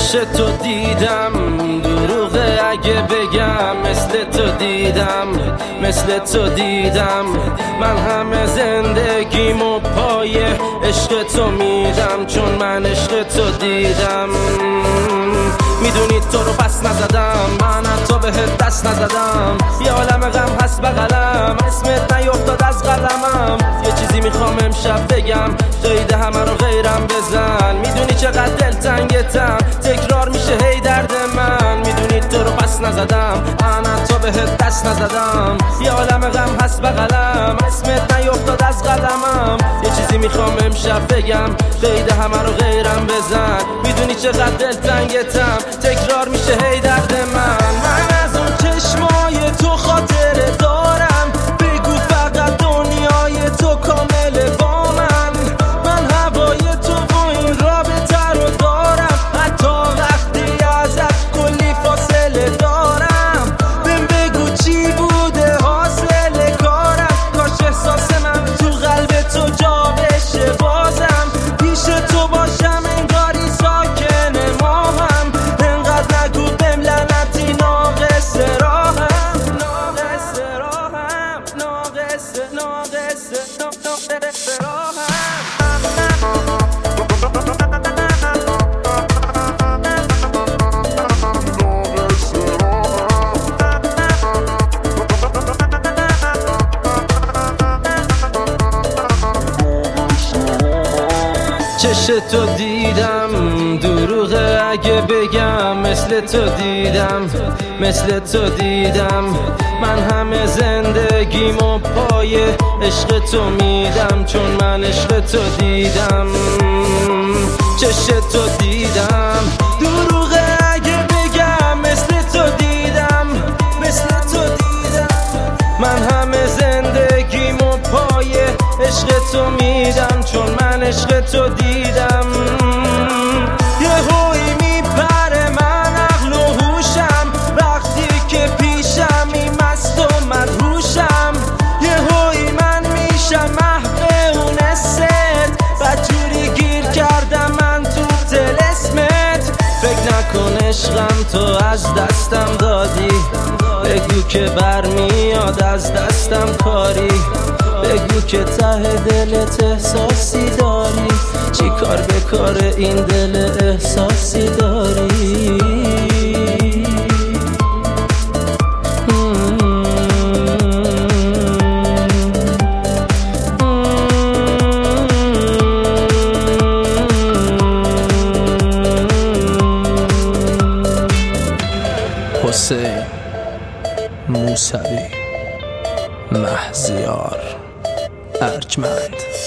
چش تو دیدم دروغه اگه بگم مثل تو دیدم، مثل تو دیدم. من همه زندگیمو پای عشق تو میدم، چون من عشق تو دیدم. میدونی تو رو پس نزدم، من تو بهت دست نزدم. یه عالم غم هست بغلم، اسمت نیفتاد از قلمم. یه چیزی میخوام امشب بگم، قید همه رو غیرم بزن. میدونی چقدر دلتنگتم، تکرار میشه هی درد من. میدونی تو رو پس نزدم، من تو بهت دست نزدم. یه عالم غم هست بغلم، اسمت نیفتاد از قلمم. یه چیزی میخوام امشب بگم، قید همه رو غیرم بزن. میدونی چقدر دلتنگتم، تکرار میشه هی درد من. من از اون چشمای تو خاطره دارم، بگو فقط دنیای تو کامله با من. من هوای تو و این رابطه رو دارم، حتی وقتی ازت کلی فاصله دارم. بهم بگو چی بوده حاصل کارم، کاش احساس من تو قلب تو جا بشه بازم. پیش تو باشم انگاری ساکن ماهم، انقدر نگو بهم لعنتی ناقص راهم. ناقص راهم، ناقص راهم. چش تو دیدم دروغه اگه بگم مثل تو دیدم، مثل تو دیدم. من همه زندگیمو پای عشق تو میدم، چون من عشق تو دیدم. چش تو دیدم دروغه اگه بگم مثل تو دیدم، مثل تو دیدم. من همه زندگیمو پای عشق تو میدم، چون من عشق تو دیدم. یه هوی میپره من عقل و هوشم، وقتی که پیشم این مست و مدهوشم. یه هوی من میشم محو اون است، بدجوری گیر کردم من تو طلسمت. فکر نکن عشقم تو از دستم دادی، بگو که برمیاد از دستم کاری. بگو که ته دلت احساسی داری، چی کار به کار این دل احساسی داری. حسین موسوی، مهزیار ارجمند.